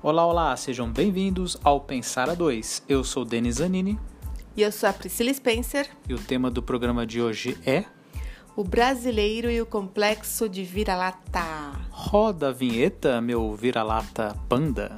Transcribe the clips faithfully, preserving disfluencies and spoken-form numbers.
Olá, olá, sejam bem-vindos ao Pensar a Dois. Eu sou Denis Zanini. E eu sou a Priscila Spencer. E o tema do programa de hoje é... O brasileiro e o complexo de vira-lata. Roda a vinheta, meu vira-lata panda.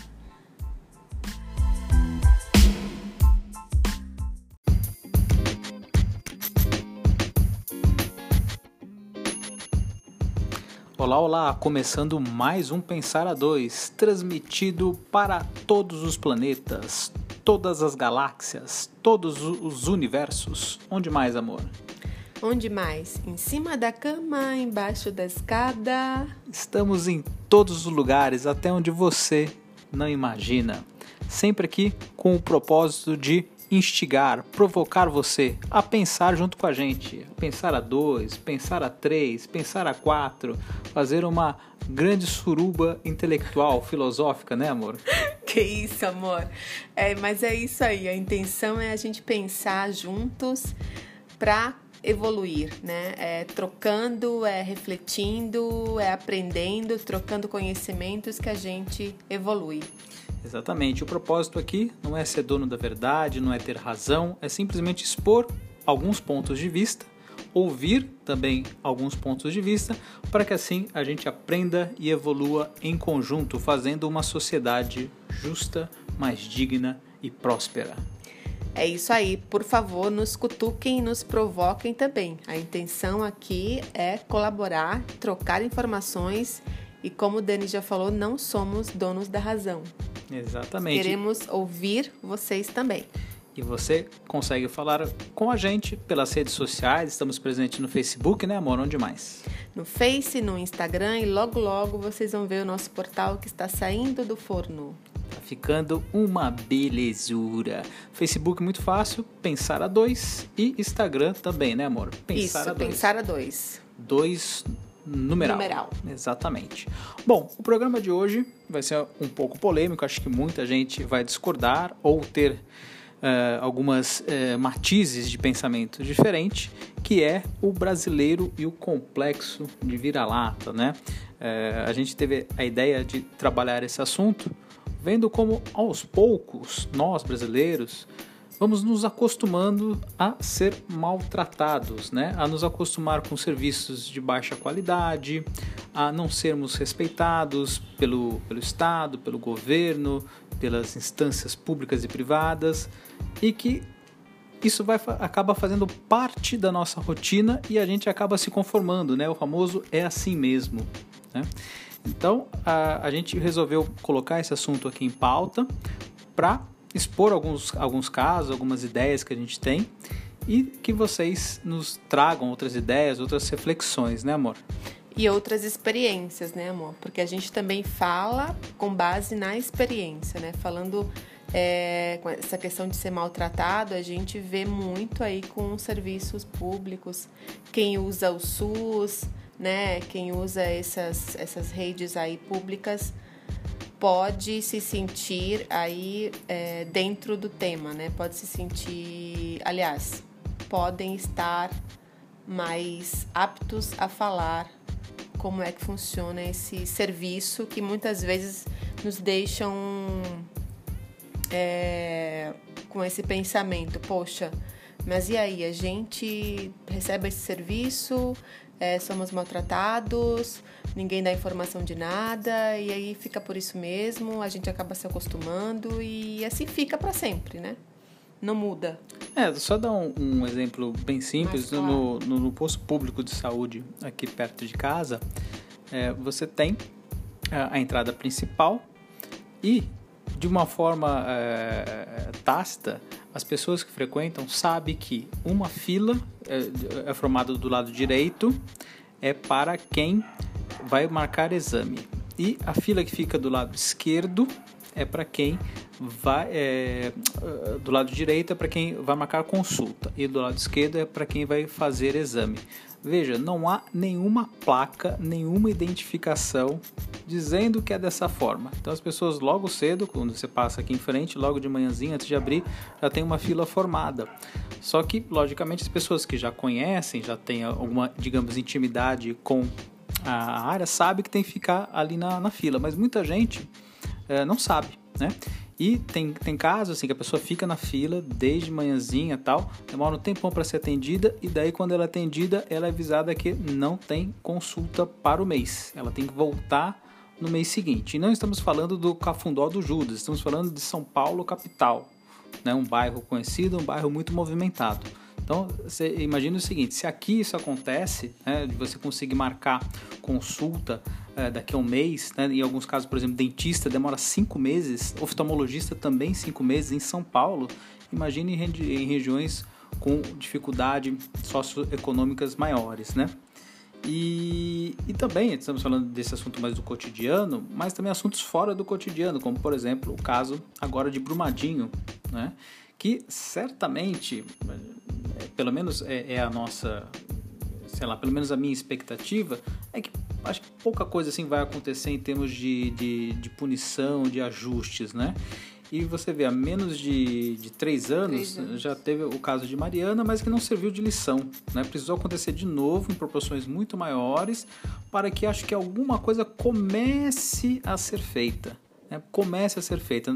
Olá, olá, começando mais um Pensar a Dois, transmitido para todos os planetas, todas as galáxias, todos os universos. Onde mais, amor? Onde mais? Em cima da cama, embaixo da escada. Estamos em todos os lugares, até onde você não imagina. Sempre aqui com o propósito de instigar, provocar você a pensar junto com a gente, a pensar a dois, pensar a três, pensar a quatro, fazer uma grande suruba intelectual, filosófica, né, amor? Que isso, amor. É, mas é isso aí, a intenção é a gente pensar juntos para evoluir, né? É trocando, é refletindo, é aprendendo, trocando conhecimentos que a gente evolui. Exatamente, o propósito aqui não é ser dono da verdade, não é ter razão, é simplesmente expor alguns pontos de vista, ouvir também alguns pontos de vista, para que assim a gente aprenda e evolua em conjunto, fazendo uma sociedade justa, mais digna e próspera. É isso aí, por favor, nos cutuquem e nos provoquem também. A intenção aqui é colaborar, trocar informações e, como o Dani já falou, não somos donos da razão. Exatamente. Queremos ouvir vocês também. E você consegue falar com a gente pelas redes sociais, estamos presentes no Facebook, né, amor? Onde mais? No Face, no Instagram e logo logo vocês vão ver o nosso portal que está saindo do forno. Tá ficando uma belezura. Facebook muito fácil, Pensar a Dois, e Instagram também, né, amor? Pensar Isso, a dois. Pensar a Dois. Dois numeral. Numeral. Exatamente. Bom, o programa de hoje vai ser um pouco polêmico, acho que muita gente vai discordar ou ter uh, algumas uh, matizes de pensamento diferente, que é o brasileiro e o complexo de vira-lata, né? Uh, a gente teve a ideia de trabalhar esse assunto vendo como, aos poucos, nós brasileiros vamos nos acostumando a ser maltratados, né? A nos acostumar com serviços de baixa qualidade, a não sermos respeitados pelo, pelo Estado, pelo governo, pelas instâncias públicas e privadas, e que isso vai, acaba fazendo parte da nossa rotina e a gente acaba se conformando, né? O famoso é assim mesmo, né? Então, a, a gente resolveu colocar esse assunto aqui em pauta para expor alguns, alguns casos, algumas ideias que a gente tem e que vocês nos tragam outras ideias, outras reflexões, né, amor? E outras experiências, né, amor? Porque a gente também fala com base na experiência, né? Falando é, com essa questão de ser maltratado, a gente vê muito aí com serviços públicos, quem usa o SUS, né? Quem usa essas, essas redes aí públicas pode se sentir aí é, dentro do tema, né? Pode se sentir, aliás, podem estar mais aptos a falar como é que funciona esse serviço que muitas vezes nos deixam é, com esse pensamento, poxa, mas e aí, a gente recebe esse serviço, é, somos maltratados, ninguém dá informação de nada, e aí fica por isso mesmo, a gente acaba se acostumando e assim fica para sempre, né? Não muda. É, só dar um, um exemplo bem simples, claro. no, no, no posto público de saúde aqui perto de casa, é, você tem a, a entrada principal e, de uma forma é, tácita, as pessoas que frequentam sabem que uma fila é, é formada do lado direito é para quem vai marcar exame e a fila que fica do lado esquerdo é para quem vai é, do lado direito é para quem vai marcar consulta e do lado esquerdo é para quem vai fazer exame. Veja, não há nenhuma placa, nenhuma identificação dizendo que é dessa forma. Então as pessoas logo cedo, quando você passa aqui em frente, logo de manhãzinha, antes de abrir, já tem uma fila formada. Só que, logicamente, as pessoas que já conhecem, já têm alguma, digamos, intimidade com a área, sabem que tem que ficar ali na, na fila. Mas muita gente é, não sabe, né? E tem, tem casos assim que a pessoa fica na fila desde manhãzinha e tal, demora um tempão para ser atendida, e daí quando ela é atendida, ela é avisada que não tem consulta para o mês. Ela tem que voltar no mês seguinte. E não estamos falando do Cafundó do Judas, estamos falando de São Paulo capital, né? Um bairro conhecido, um bairro muito movimentado. Então, você imagina o seguinte, se aqui isso acontece, né, de você conseguir marcar consulta é, daqui a um mês, né, em alguns casos, por exemplo, dentista demora cinco meses, oftalmologista também cinco meses em São Paulo, imagine em, regi- em regiões com dificuldade socioeconômicas maiores, né? E, e também, estamos falando desse assunto mais do cotidiano, mas também assuntos fora do cotidiano, como, por exemplo, o caso agora de Brumadinho, né? Que certamente, pelo menos é, é a nossa, sei lá, pelo menos a minha expectativa, é que acho que pouca coisa assim vai acontecer em termos de, de, de punição, de ajustes, né? E você vê, há menos de, de três, anos, três anos já teve o caso de Mariana, mas que não serviu de lição, né? Precisou acontecer de novo em proporções muito maiores para que acho que alguma coisa comece a ser feita. Né, comece a ser feita.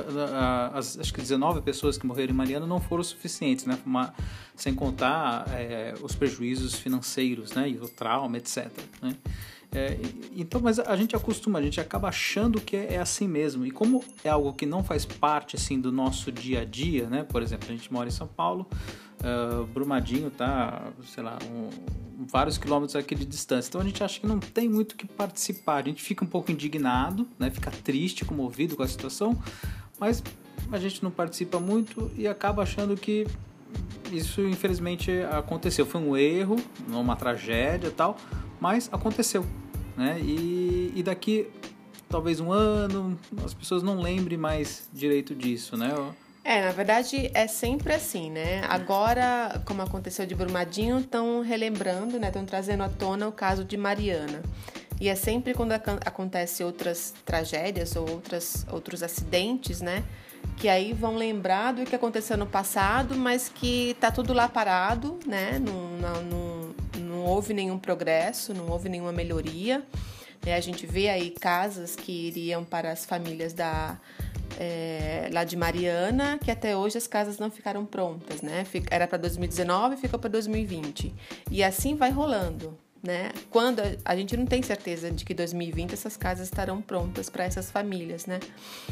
As, acho que dezenove pessoas que morreram em Mariana não foram suficientes, né, uma, sem contar é, os prejuízos financeiros, né, e o trauma, etcétera. Né. É, então, mas a gente acostuma, a gente acaba achando que é, é assim mesmo. E como é algo que não faz parte assim, do nosso dia a dia, né, por exemplo, a gente mora em São Paulo, uh, Brumadinho tá, sei lá, um, vários quilômetros aqui de distância. Então a gente acha que não tem muito que participar. A gente fica um pouco indignado, né? Fica triste, comovido com a situação, mas a gente não participa muito e acaba achando que isso infelizmente aconteceu. Foi um erro, uma tragédia e tal, mas aconteceu, né? E, e daqui talvez um ano as pessoas não lembrem mais direito disso, né? É, na verdade é sempre assim, né? Agora, como aconteceu de Brumadinho, estão relembrando, né? Estão trazendo à tona o caso de Mariana. E é sempre quando acontece outras tragédias ou outras, outros acidentes, né? Que aí vão lembrar do que aconteceu no passado, mas que tá tudo lá parado, né? Não, não, não, não houve nenhum progresso, não houve nenhuma melhoria. É, a gente vê aí casas que iriam para as famílias da... É, lá de Mariana, que até hoje as casas não ficaram prontas, né? Era para dois mil e dezenove, ficou para dois mil e vinte. E assim vai rolando, né? Quando a, a gente não tem certeza de que dois mil e vinte essas casas estarão prontas para essas famílias, né?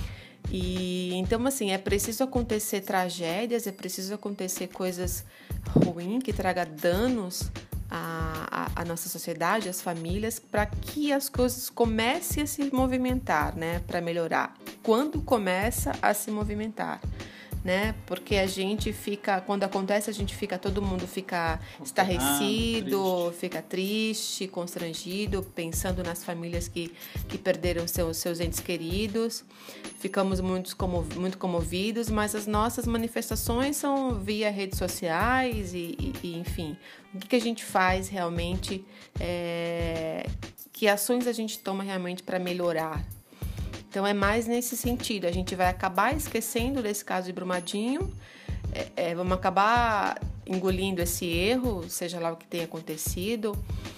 E então, assim, é preciso acontecer tragédias, é preciso acontecer coisas ruins que traga danos A, a, a nossa sociedade, as famílias, para que as coisas comecem a se movimentar, né, para melhorar. Quando começa a se movimentar, né, porque a gente fica, quando acontece, a gente fica, todo mundo fica estarrecido, triste. fica triste, constrangido, pensando nas famílias que, que perderam seus, seus entes queridos, ficamos muito, comov, muito comovidos, mas as nossas manifestações são via redes sociais e, e, e enfim, o que, que a gente faz realmente, é, que ações a gente toma realmente para melhorar. Então é mais nesse sentido, a gente vai acabar esquecendo desse caso de Brumadinho, é, é, vamos acabar engolindo esse erro, seja lá o que tenha acontecido,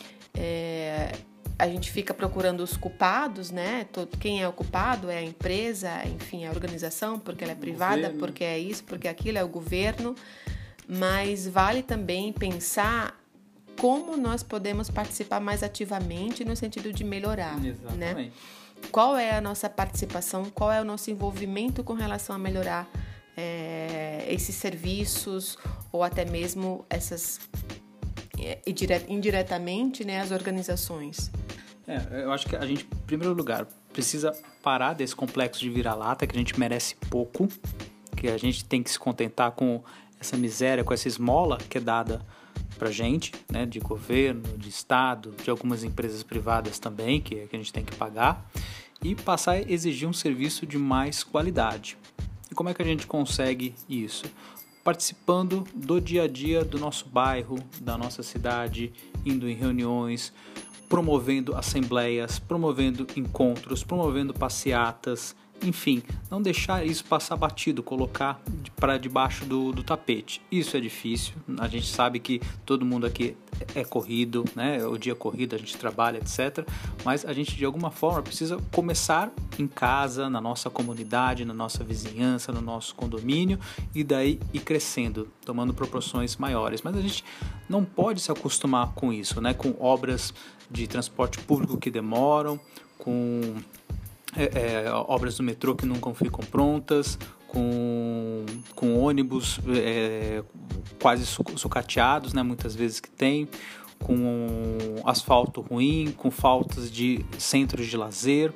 é, a gente fica procurando os culpados, né? Todo, quem é o culpado? É a empresa, enfim, a organização, porque ela é privada, governo. Porque é isso, porque aquilo, é o governo, mas vale também pensar como nós podemos participar mais ativamente no sentido de melhorar, Exatamente. Né? Qual é a nossa participação, qual é o nosso envolvimento com relação a melhorar é, esses serviços ou até mesmo essas, é, indiretamente, né, as organizações. É, eu acho que a gente, em primeiro lugar, precisa parar desse complexo de vira-lata, que a gente merece pouco, que a gente tem que se contentar com essa miséria, com essa esmola que é dada pra gente, né, de governo, de estado, de algumas empresas privadas também, que, que a gente tem que pagar, e passar a exigir um serviço de mais qualidade. E como é que a gente consegue isso? Participando do dia a dia do nosso bairro, da nossa cidade, indo em reuniões, promovendo assembleias, promovendo encontros, promovendo passeatas, enfim, não deixar isso passar batido, colocar para debaixo do, do tapete. Isso é difícil, a gente sabe que todo mundo aqui é corrido, né? O dia corrido, a gente trabalha, etcétera. Mas a gente, de alguma forma, precisa começar em casa, na nossa comunidade, na nossa vizinhança, no nosso condomínio, e daí ir crescendo, tomando proporções maiores. Mas a gente não pode se acostumar com isso, né? Com obras de transporte público que demoram, com é, é, obras do metrô que nunca ficam prontas, com, com ônibus é, quase sucateados, né, muitas vezes que tem, com asfalto ruim, com faltas de centros de lazer,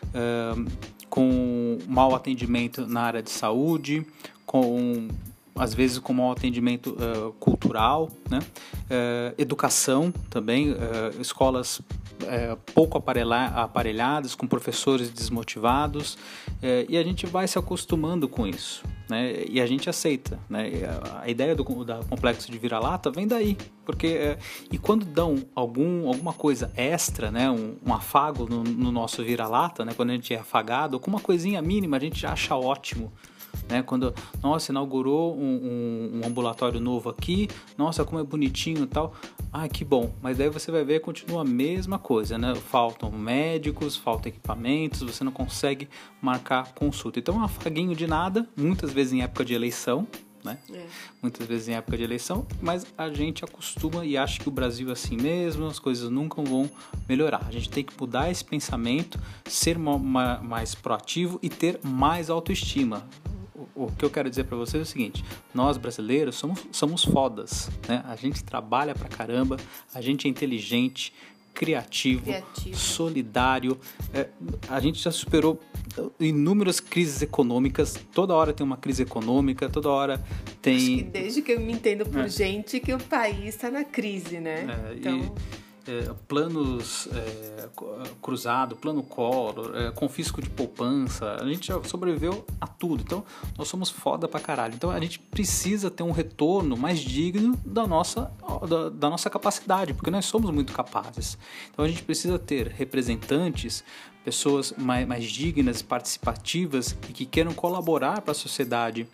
é, com mau atendimento na área de saúde, com às vezes com mau atendimento uh, cultural, né? uh, educação também, uh, escolas uh, pouco aparelha- aparelhadas, com professores desmotivados, uh, e a gente vai se acostumando com isso, né? E a gente aceita, né? A ideia do da complexo de vira-lata vem daí, porque uh, e quando dão algum, alguma coisa extra, né? um, um afago no, no nosso vira-lata, né? Quando a gente é afagado, com uma coisinha mínima a gente já acha ótimo. Né, quando, nossa, inaugurou um, um, um ambulatório novo aqui, nossa, como é bonitinho e tal, ah, que bom, mas daí você vai ver, continua a mesma coisa, né, faltam médicos, faltam equipamentos, você não consegue marcar consulta, então é um afaguinho de nada, muitas vezes em época de eleição, né, é. muitas vezes em época de eleição, mas a gente acostuma e acha que o Brasil é assim mesmo, as coisas nunca vão melhorar, a gente tem que mudar esse pensamento, ser uma, uma, mais proativo e ter mais autoestima. O que eu quero dizer para vocês é o seguinte, nós brasileiros somos, somos fodas, né? A gente trabalha pra caramba, a gente é inteligente, criativo, criativo. solidário, é, a gente já superou inúmeras crises econômicas, toda hora tem uma crise econômica, toda hora tem... Acho que desde que eu me entendo por é. gente que o país está na crise, né? É, então... E... É, planos é, cruzado, plano Collor, é, confisco de poupança, a gente já sobreviveu a tudo, então nós somos foda pra caralho, então a gente precisa ter um retorno mais digno da nossa, da, da nossa capacidade, porque nós somos muito capazes, então a gente precisa ter representantes, pessoas mais, mais dignas, participativas e que queiram colaborar para a sociedade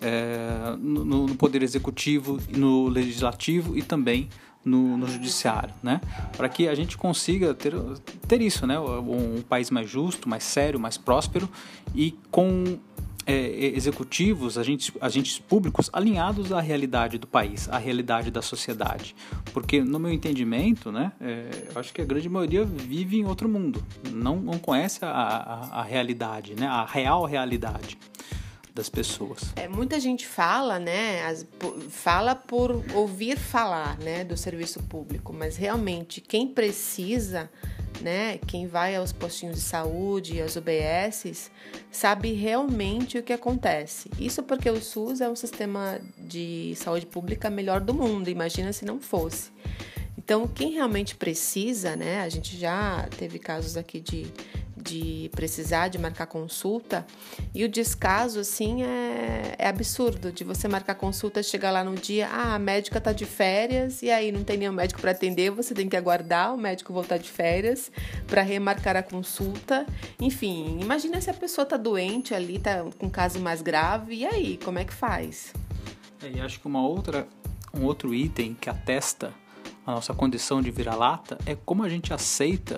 é, no, no poder executivo, no legislativo e também No, no judiciário, né? Para que a gente consiga ter, ter isso, né? Um, um país mais justo, mais sério, mais próspero e com é, executivos, agentes, agentes públicos alinhados à realidade do país, à realidade da sociedade. Porque, no meu entendimento, né? É, eu acho que a grande maioria vive em outro mundo, não, não conhece a, a, a realidade, né? A real realidade das pessoas. É, muita gente fala, né, as, fala por ouvir falar, né, do serviço público, mas realmente quem precisa, né, quem vai aos postinhos de saúde, às U B Ss, sabe realmente o que acontece. Isso porque o SUS é um sistema de saúde pública melhor do mundo, imagina se não fosse. Então, quem realmente precisa, né, a gente já teve casos aqui de de precisar de marcar consulta, e o descaso, assim, é, é absurdo, de você marcar consulta, chegar lá no dia, ah, a médica tá de férias, e aí não tem nenhum médico para atender, você tem que aguardar o médico voltar de férias para remarcar a consulta, enfim, imagina se a pessoa tá doente ali, tá com um caso mais grave, e aí, como é que faz? É, e acho que uma outra, um outro item que atesta a nossa condição de vira-lata é como a gente aceita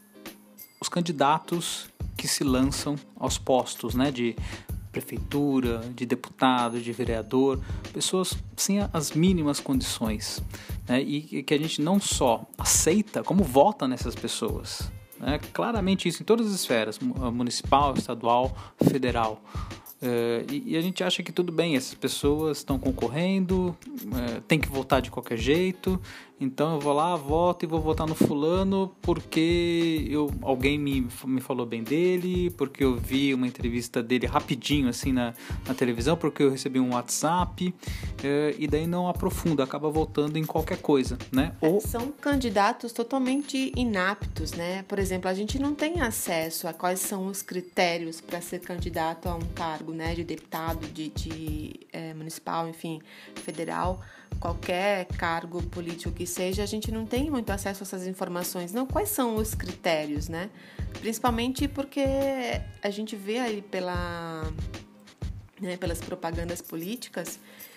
os candidatos que se lançam aos postos, né, de prefeitura, de deputado, de vereador, pessoas sem as mínimas condições, né, e que a gente não só aceita, como vota nessas pessoas. Né, claramente isso em todas as esferas, municipal, estadual, federal. Uh, e, e a gente acha que tudo bem, essas pessoas estão concorrendo, uh, tem que votar de qualquer jeito, então eu vou lá, voto e vou votar no fulano porque eu, alguém me, me falou bem dele, porque eu vi uma entrevista dele rapidinho assim na, na televisão, porque eu recebi um WhatsApp, uh, e daí não aprofunda, acaba votando em qualquer coisa, né? Ou... São candidatos totalmente inaptos, né? Por exemplo, a gente não tem acesso a quais são os critérios para ser candidato a um cargo, né, de deputado, de, de é, municipal, enfim, federal, qualquer cargo político que seja, a gente não tem muito acesso a essas informações. Não, quais são os critérios, né? Principalmente porque a gente vê aí pela, né, pelas propagandas políticas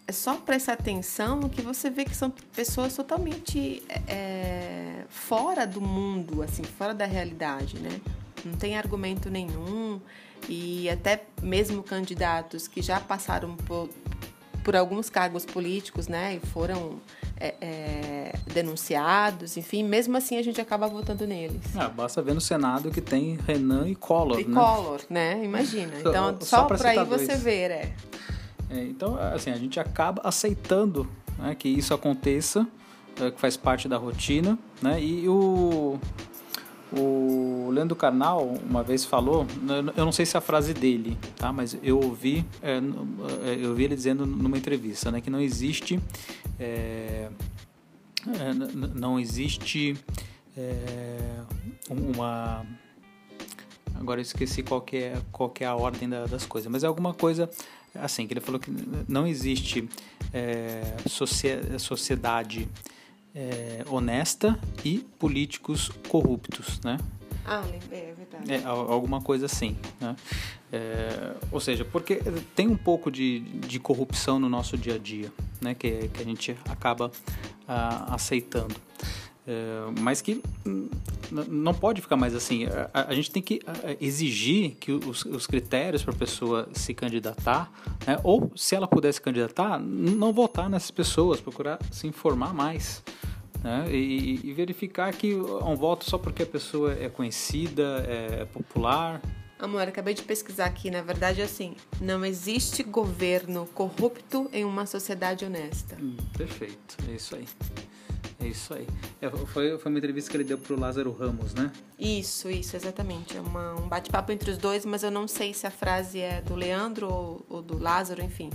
é só prestar atenção que você vê que são pessoas totalmente é, fora do mundo, assim, fora da realidade, né? Não tem argumento nenhum, e até mesmo candidatos que já passaram por, por alguns cargos políticos, né, e foram é, é, denunciados, enfim, mesmo assim a gente acaba votando neles. Ah, basta ver no Senado que tem Renan e Collor, e né? Collor, né? Imagina. Então, só, só para aí você ver, é. é. Então, assim, a gente acaba aceitando, né, que isso aconteça, é, que faz parte da rotina, né? E o... O Leandro Carnal uma vez falou, eu não sei se é a frase dele, tá? Mas eu ouvi, é, eu ouvi ele dizendo numa entrevista, né, que não existe, é, não existe é, uma, agora eu esqueci qual que é, qual que é a ordem da, das coisas, mas é alguma coisa assim, que ele falou que não existe é, sociedade É, honesta e políticos corruptos, né? Ah, é verdade. É, alguma coisa assim, né? É, ou seja, porque tem um pouco de, de corrupção no nosso dia a dia, né? Que, que a gente acaba ah, aceitando. É, mas que não pode ficar mais assim. A, a gente tem que exigir que os, os critérios para a pessoa se candidatar, né? Ou se ela puder se candidatar, não votar nessas pessoas, procurar se informar mais, né? E, e verificar que é um voto só porque a pessoa é conhecida, é popular. Amor, acabei de pesquisar aqui, na verdade é assim, não existe governo corrupto em uma sociedade honesta. Hum, perfeito, é isso aí. É isso aí. É, foi, foi uma entrevista que ele deu pro Lázaro Ramos, né? Isso, isso, exatamente. É uma, um bate-papo entre os dois, mas eu não sei se a frase é do Leandro ou, ou do Lázaro, enfim.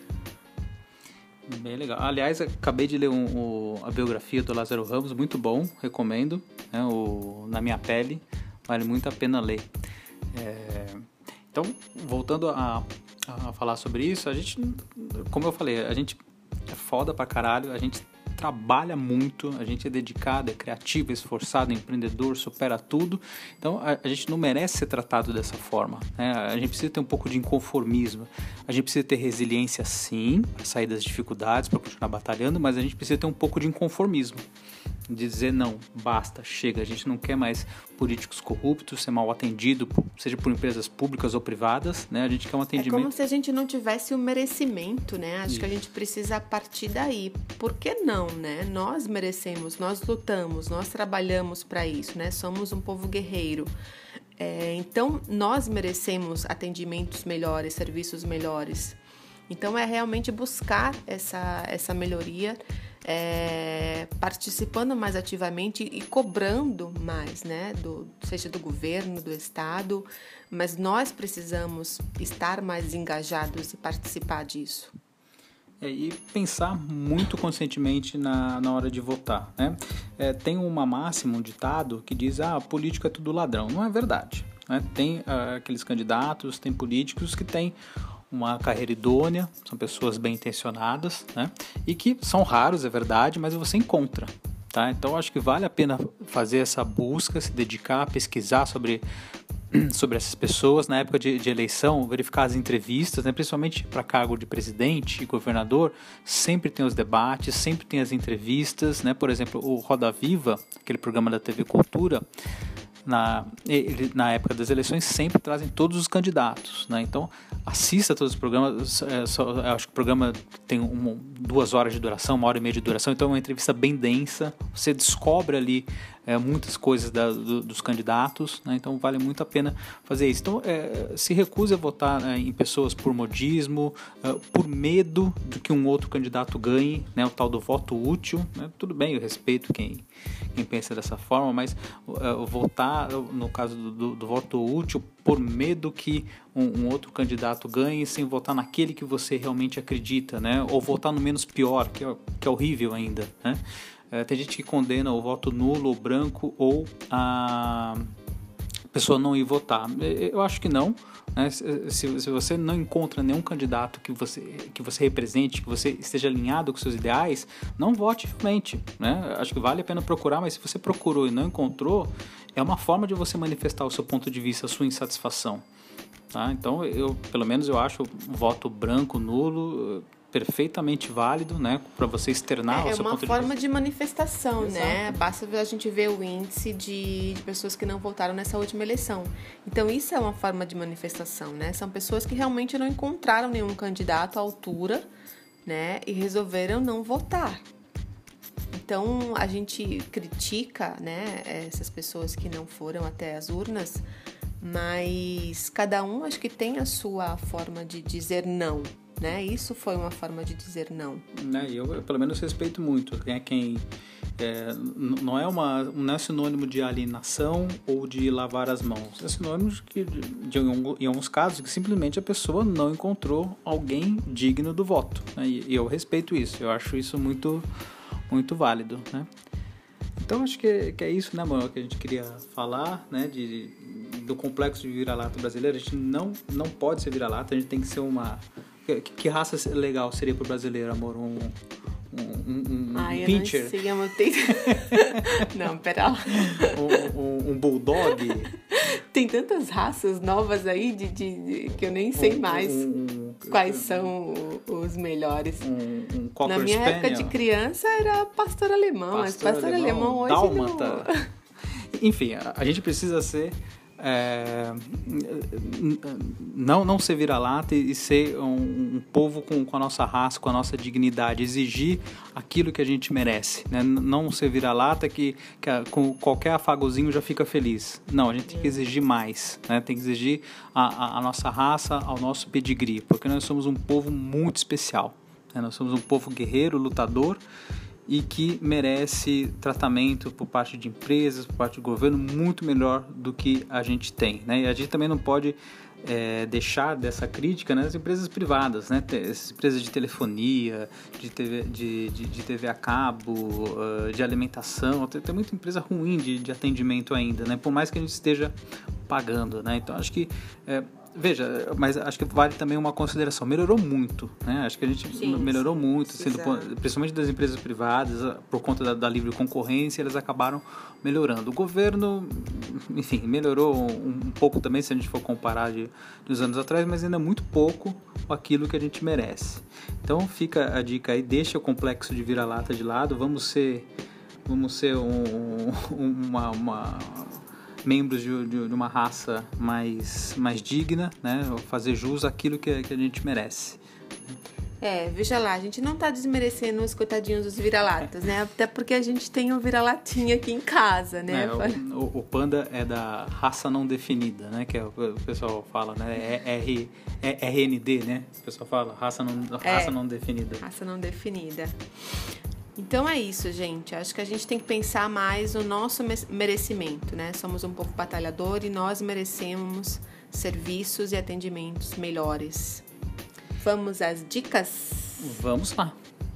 Bem legal. Aliás, acabei de ler um, o, a biografia do Lázaro Ramos, muito bom, recomendo, né? O Na Minha Pele, vale muito a pena ler. É, então, voltando a, a falar sobre isso, a gente, como eu falei, a gente é foda pra caralho, a gente trabalha muito, a gente é dedicado, é criativo, é esforçado, é empreendedor, supera tudo. Então a, a gente não merece ser tratado dessa forma, né? A gente precisa ter um pouco de inconformismo, a gente precisa ter resiliência sim, para sair das dificuldades, para continuar batalhando, mas a gente precisa ter um pouco de inconformismo, de dizer não, basta, chega, a gente não quer mais políticos corruptos, ser mal atendido, seja por empresas públicas ou privadas, né? A gente quer um atendimento... É como se a gente não tivesse o merecimento, né? Acho Isso. que a gente precisa partir daí. Por que não, né? Nós merecemos, nós lutamos, nós trabalhamos para isso, né? Somos um povo guerreiro. É, então, nós merecemos atendimentos melhores, serviços melhores. Então, é realmente buscar essa, essa melhoria, É, participando mais ativamente e cobrando mais, né, do, seja do governo, do Estado, mas nós precisamos estar mais engajados e participar disso. É, e pensar muito conscientemente na, na hora de votar, né? É, tem uma máxima, um ditado que diz, ah, político é tudo ladrão. Não é verdade, né? Tem ah, aqueles candidatos, tem políticos que têm uma carreira idônea, são pessoas bem intencionadas, né? E que são raros, é verdade, mas você encontra, tá? Então acho que vale a pena fazer essa busca, se dedicar, pesquisar sobre, sobre essas pessoas na época de, de eleição, verificar as entrevistas, né? Principalmente para cargo de presidente e governador, sempre tem os debates, sempre tem as entrevistas, né? Por exemplo, o Roda Viva, aquele programa da T V Cultura, Na, ele, na época das eleições sempre trazem todos os candidatos, né? Então assista todos os programas, é, só, acho que o programa tem um, duas horas de duração, uma hora e meia de duração, então é uma entrevista bem densa, você descobre ali é, muitas coisas da, do, dos candidatos, né? Então vale muito a pena fazer isso. Então é, se recuse a votar é, em pessoas por modismo, é, por medo de que um outro candidato ganhe, né? O tal do voto útil, né? Tudo bem, eu respeito quem, quem pensa dessa forma, mas é, votar no caso do, do, do voto útil por medo que um, um outro candidato ganhe sem votar naquele que você realmente acredita, né? Ou votar no menos pior, que é, que é horrível ainda, né? É, tem gente que condena o voto nulo ou branco ou a pessoa não ir votar. Eu acho que não, né? Se, se você não encontra nenhum candidato que você, que você represente, que você esteja alinhado com seus ideais, não vote realmente, né? Acho que vale a pena procurar, mas se você procurou e não encontrou, é uma forma de você manifestar o seu ponto de vista, a sua insatisfação, tá? Então, eu, pelo menos eu acho voto branco, nulo, perfeitamente válido, né, para você externar é, o seu ponto de vista. É uma forma de manifestação, Exato. Né? Basta a gente ver o índice de, de pessoas que não votaram nessa última eleição. Então, isso é uma forma de manifestação, né? São pessoas que realmente não encontraram nenhum candidato à altura, né, e resolveram não votar. Então, a gente critica, né, essas pessoas que não foram até as urnas, mas cada um acho que tem a sua forma de dizer não, né? Isso foi uma forma de dizer não. Né, eu, eu, pelo menos, respeito muito. Tem quem é, não, é uma, não é sinônimo de alienação ou de lavar as mãos. É sinônimo de que, de, de, em alguns casos, que simplesmente a pessoa não encontrou alguém digno do voto. Né? E, e eu respeito isso. Eu acho isso muito, muito válido, né? Então, acho que, que é isso, né, Manuel, que a gente queria falar, né, de, do complexo de vira-lata brasileiro. A gente não, não pode ser vira-lata, a gente tem que ser uma... Que, que raça legal seria pro brasileiro, amor? Um, um, um, um Ai, pincher? Eu não sei, amor. Tem... não, pera lá. Um, um, um bulldog? Tem tantas raças novas aí de, de, de que eu nem sei um, mais um, um, quais são os melhores. Um, um Cocker Na minha Spaniel. época de criança era pastor alemão, pastor mas pastor alemão, alemão hoje dálmata. Não... Enfim, a, a gente precisa ser... É, não, não ser vira-lata e ser um, um povo com, com a nossa raça, com a nossa dignidade, exigir aquilo que a gente merece, né? Não ser vira-lata que, que a, com qualquer afagozinho já fica feliz. Não, a gente tem que exigir mais, né? Tem que exigir a, a, a nossa raça, ao nosso pedigree, porque nós somos um povo muito especial, né? Nós somos um povo guerreiro, lutador, e que merece tratamento por parte de empresas, por parte do governo, muito melhor do que a gente tem, né? E a gente também não pode é, deixar dessa crítica, né, as empresas privadas, né? As empresas de telefonia, de T V, de, de, de T V a cabo, uh, de alimentação. Tem, tem muita empresa ruim de, de atendimento ainda, né? Por mais que a gente esteja pagando, né? Então, acho que... É, Veja, mas acho que vale também uma consideração. Melhorou muito, né? Acho que a gente sim, melhorou sim, muito, sendo, principalmente das empresas privadas, por conta da, da livre concorrência, elas acabaram melhorando. O governo, enfim, melhorou um, um pouco também, se a gente for comparar de, dos anos atrás, mas ainda muito pouco aquilo que a gente merece. Então fica a dica aí, deixa o complexo de vira-lata de lado, vamos ser, vamos ser um, um, uma... uma membros de, de, de uma raça mais, mais digna, né? Fazer jus àquilo que, que a gente merece. É, veja lá, a gente não tá desmerecendo os coitadinhos dos vira-latas, né? Até porque a gente tem um vira-latinha aqui em casa, né? É, o, o, o panda é da raça não definida, né? Que é, o pessoal fala, né? É R, é R N D, né? O pessoal fala, raça não, raça é, não definida. Raça não definida. Então é isso, gente. Acho que a gente tem que pensar mais no nosso merecimento, né? Somos um povo batalhador e nós merecemos serviços e atendimentos melhores. Vamos às dicas? Vamos lá.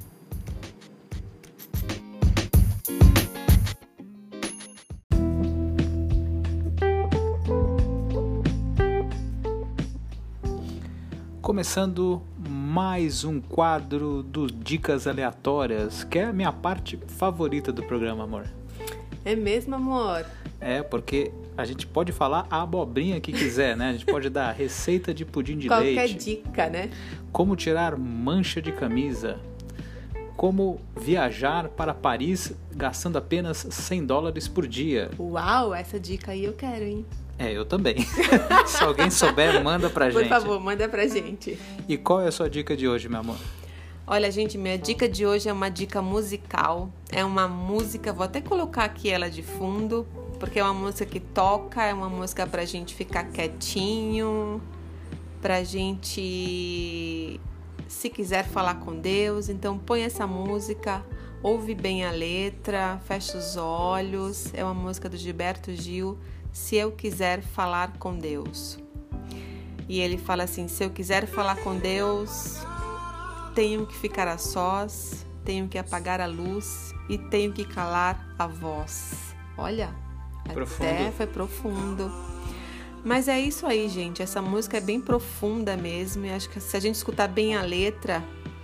Começando mais um quadro do Dicas Aleatórias, que é a minha parte favorita do programa, amor. É mesmo, amor? É, porque a gente pode falar a abobrinha que quiser, né? A gente pode dar receita de pudim de Qualquer leite. Qualquer dica, né? Como tirar mancha de camisa. Como viajar para Paris gastando apenas cem dólares por dia. Uau, essa dica aí eu quero, hein? É, eu também. Se alguém souber, manda pra gente. Por favor, manda pra gente. E qual é a sua dica de hoje, meu amor? Olha, gente, minha dica de hoje é uma dica musical. É uma música, vou até colocar aqui ela de fundo, porque é uma música que toca, é uma música pra gente ficar quietinho, pra gente, se quiser falar com Deus. Então põe essa música, ouve bem a letra, fecha os olhos. É uma música do Gilberto Gil, Se Eu Quiser Falar com Deus. E ele fala assim: se eu quiser falar com Deus, tenho que ficar a sós, tenho que apagar a luz e tenho que calar a voz. Olha, profundo. Até foi profundo. Mas é isso aí, gente. Essa música é bem profunda mesmo. E acho que se a gente escutar bem a letra,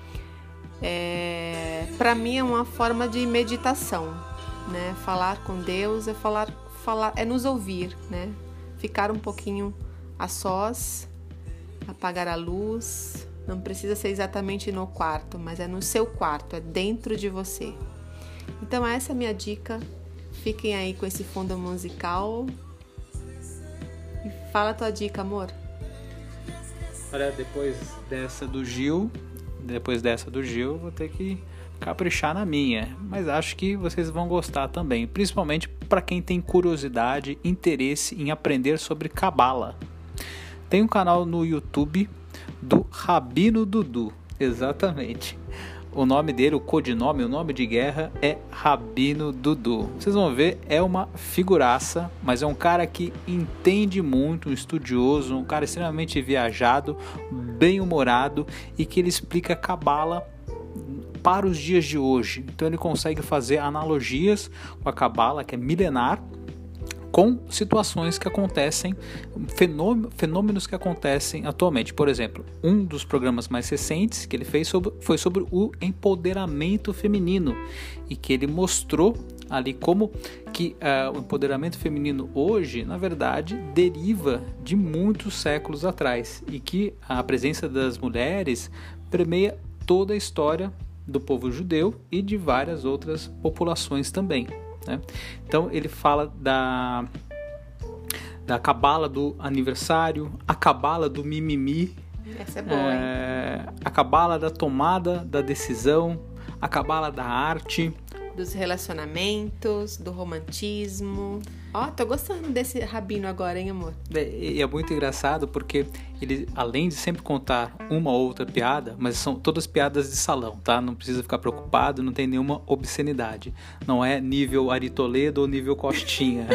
é... para mim é uma forma de meditação, né? Falar com Deus é falar Falar, é nos ouvir, né? Ficar um pouquinho a sós, apagar a luz Não precisa ser exatamente no quarto, mas é no seu quarto, é dentro de você. Então essa é a minha dica. Fiquem aí com esse fundo musical. E fala a tua dica, amor. Olha, depois dessa do Gil, depois dessa do Gil, vou ter que caprichar na minha. Mas acho que vocês vão gostar também, principalmente para quem tem curiosidade, interesse em aprender sobre Cabala. Tem um canal no YouTube do Rabino Dudu, exatamente. O nome dele, o codinome, o nome de guerra é Rabino Dudu. Vocês vão ver, é uma figuraça, mas é um cara que entende muito, um estudioso, um cara extremamente viajado, bem-humorado e que ele explica Cabala para os dias de hoje. Então ele consegue fazer analogias com a Cabala, que é milenar, com situações que acontecem, fenômenos que acontecem atualmente. Por exemplo, um dos programas mais recentes que ele fez sobre, foi sobre o empoderamento feminino, e que ele mostrou ali como que uh, o empoderamento feminino hoje, na verdade, deriva de muitos séculos atrás, e que a presença das mulheres permeia toda a história do povo judeu e de várias outras populações também. Né? Então ele fala da da cabala do aniversário, a cabala do mimimi, essa é boa, é, hein? A cabala da tomada da decisão, a cabala da arte, dos relacionamentos, do romantismo. Ó, oh, tô gostando desse rabino agora, hein, amor? E é muito engraçado porque ele, além de sempre contar uma ou outra piada, mas são todas piadas de salão, tá? Não precisa ficar preocupado, não tem nenhuma obscenidade. Não é nível Ari Toledo ou nível Costinha.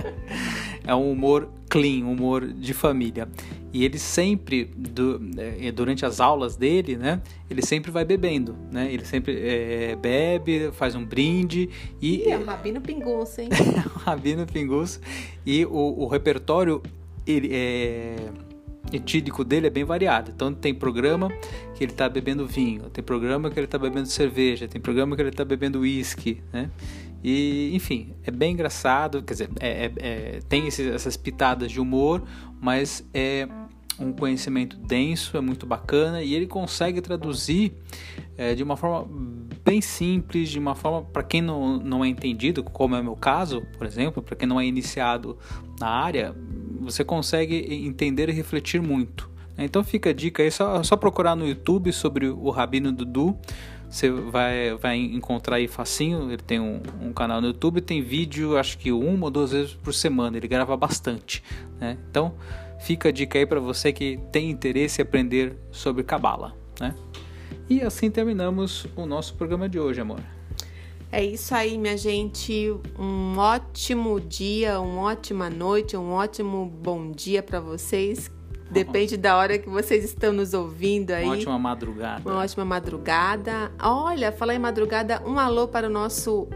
É um humor clean, um humor de família. E ele sempre, do, durante as aulas dele, né, ele sempre vai bebendo, né? Ele sempre é, bebe, faz um brinde e... e é o Rabino Pinguço, hein? O Rabino Pinguço. E o, o repertório ele, é, etílico dele é bem variado. Então tem programa que ele está bebendo vinho, tem programa que ele está bebendo cerveja, tem programa que ele está bebendo uísque, né? E, enfim, é bem engraçado, quer dizer, é, é, é, tem esses, essas pitadas de humor, mas é um conhecimento denso, é muito bacana, e ele consegue traduzir é, de uma forma bem simples, de uma forma, para quem não, não é entendido, como é o meu caso, por exemplo, para quem não é iniciado na área, você consegue entender e refletir muito. Então fica a dica aí, só, só procurar no YouTube sobre o Rabino Dudu. Você vai, vai encontrar aí facinho. Ele tem um, um canal no YouTube, tem vídeo acho que uma ou duas vezes por semana, ele grava bastante, né? Então fica a dica aí para você que tem interesse em aprender sobre Cabala, né? E assim terminamos o nosso programa de hoje, amor. É isso aí, minha gente. Um ótimo dia, uma ótima noite, um ótimo bom dia para vocês. Depende da hora que vocês estão nos ouvindo aí. Uma ótima madrugada. Uma ótima madrugada. Olha, falar em madrugada, um alô para o nosso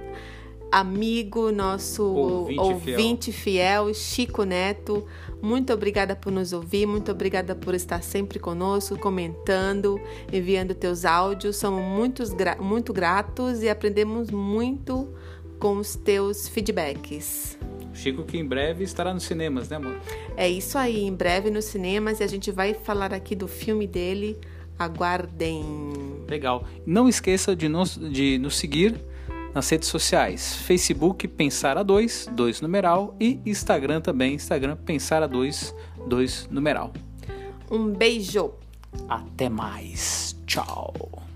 amigo, nosso ouvinte, ouvinte fiel. fiel, Chico Neto. Muito obrigada por nos ouvir, muito obrigada por estar sempre conosco, comentando, enviando teus áudios. Somos muitos, muito gratos e aprendemos muito com os teus feedbacks. Chico que em breve estará nos cinemas, né, amor? É isso aí, em breve nos cinemas, e a gente vai falar aqui do filme dele. Aguardem. Legal. Não esqueça de nos, de nos seguir nas redes sociais. Facebook Pensar a dois, dois numeral, e Instagram também, Instagram Pensar a dois, dois numeral. Um beijo. Até mais. Tchau.